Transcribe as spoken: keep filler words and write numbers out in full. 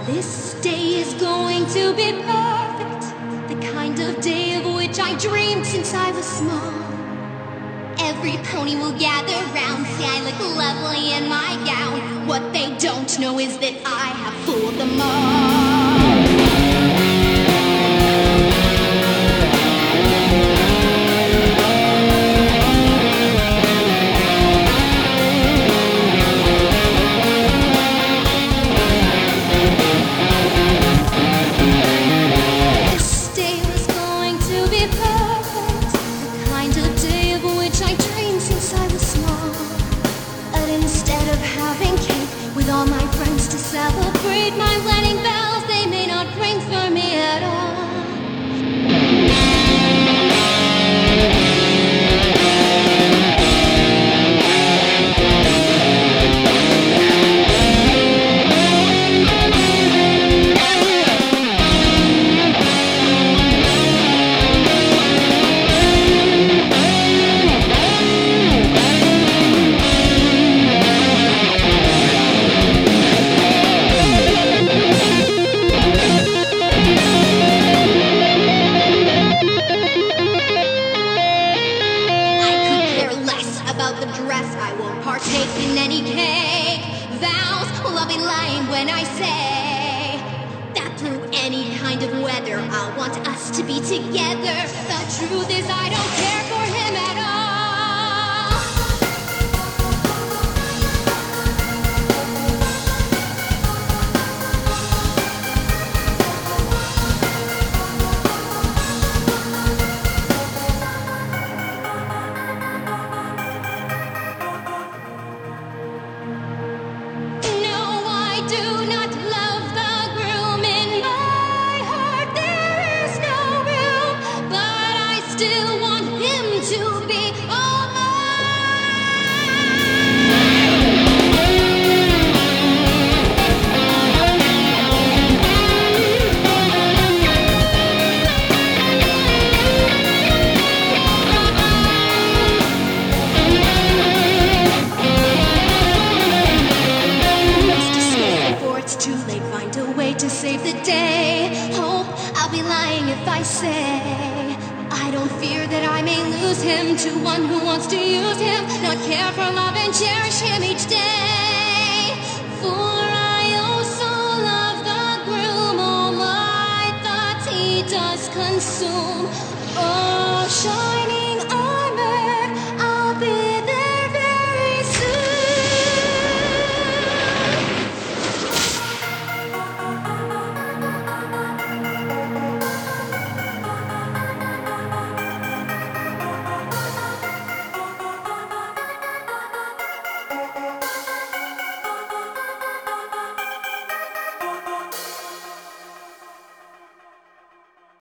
This day is going to be perfect, the kind of day of which I dreamed since I was small. Every pony will gather round, say I look lovely in my gown. What they don't know is that I have fooled them all. With all my friends to celebrate my wedding bells, they may not ring for me at all. I won't partake in any cake. Vows, well, I'll be lying when I say that through any kind of weather I'll want us to be together. The truth is I don't care for him at all. Do not love the groom. In my heart there is no room, but I still want him to be all too late, find a way to save the day. Hope I'll be lying if I say I don't fear that I may lose him to one who wants to use him, not care for love and cherish him each day. For I also love the groom, all my thoughts he does consume. Oh, shiny